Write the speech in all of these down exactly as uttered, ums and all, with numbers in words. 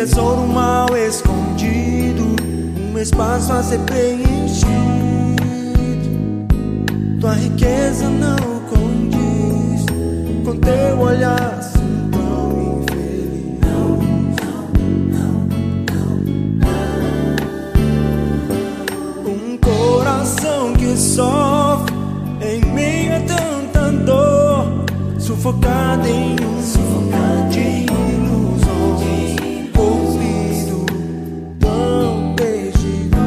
tesouro mal escondido, um espaço a ser preenchido. Tua riqueza não condiz com teu olhar assim tão infeliz. Não, não, não, não. Um coração que sofre em meio a tanta dor, sufocado em um sufocado de ilusões, ouvido tão perdido.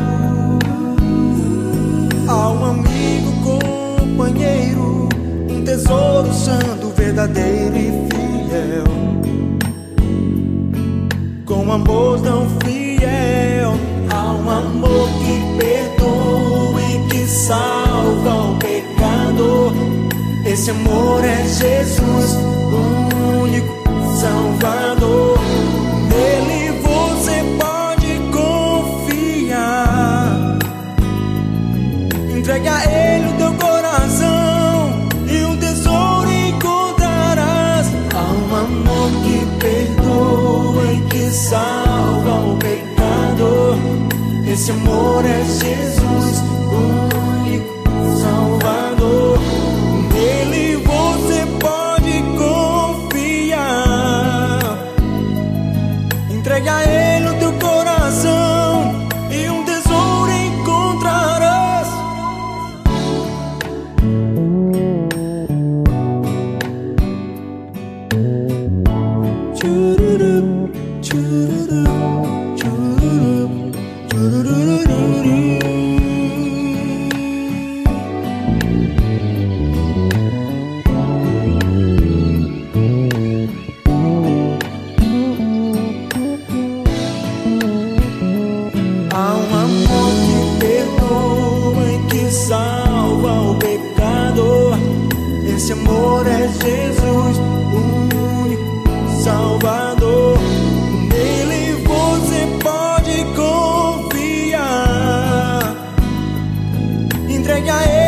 Há um amigo, companheiro, um tesouro santo, verdadeiro e fiel, com amor tão fiel. Há um amor que perdoa e que salva o pecador. Esse amor é Jesus, o único Salvador. Nele você pode confiar. Entregue a Ele o teu coração e um tesouro encontrarás. Há um amor que perdoa e que salva o pecador. Esse amor é Jesus, o único Salvador. Nele você pode confiar. Entregue a Ele o teu coração e um tesouro encontrarás. Chururu, chururu, chururu, chururu. Há um amor que perdoa e que salva o pecador. Esse amor é Jesus, o único Salvador. Nele você pode confiar. Entregue a Ele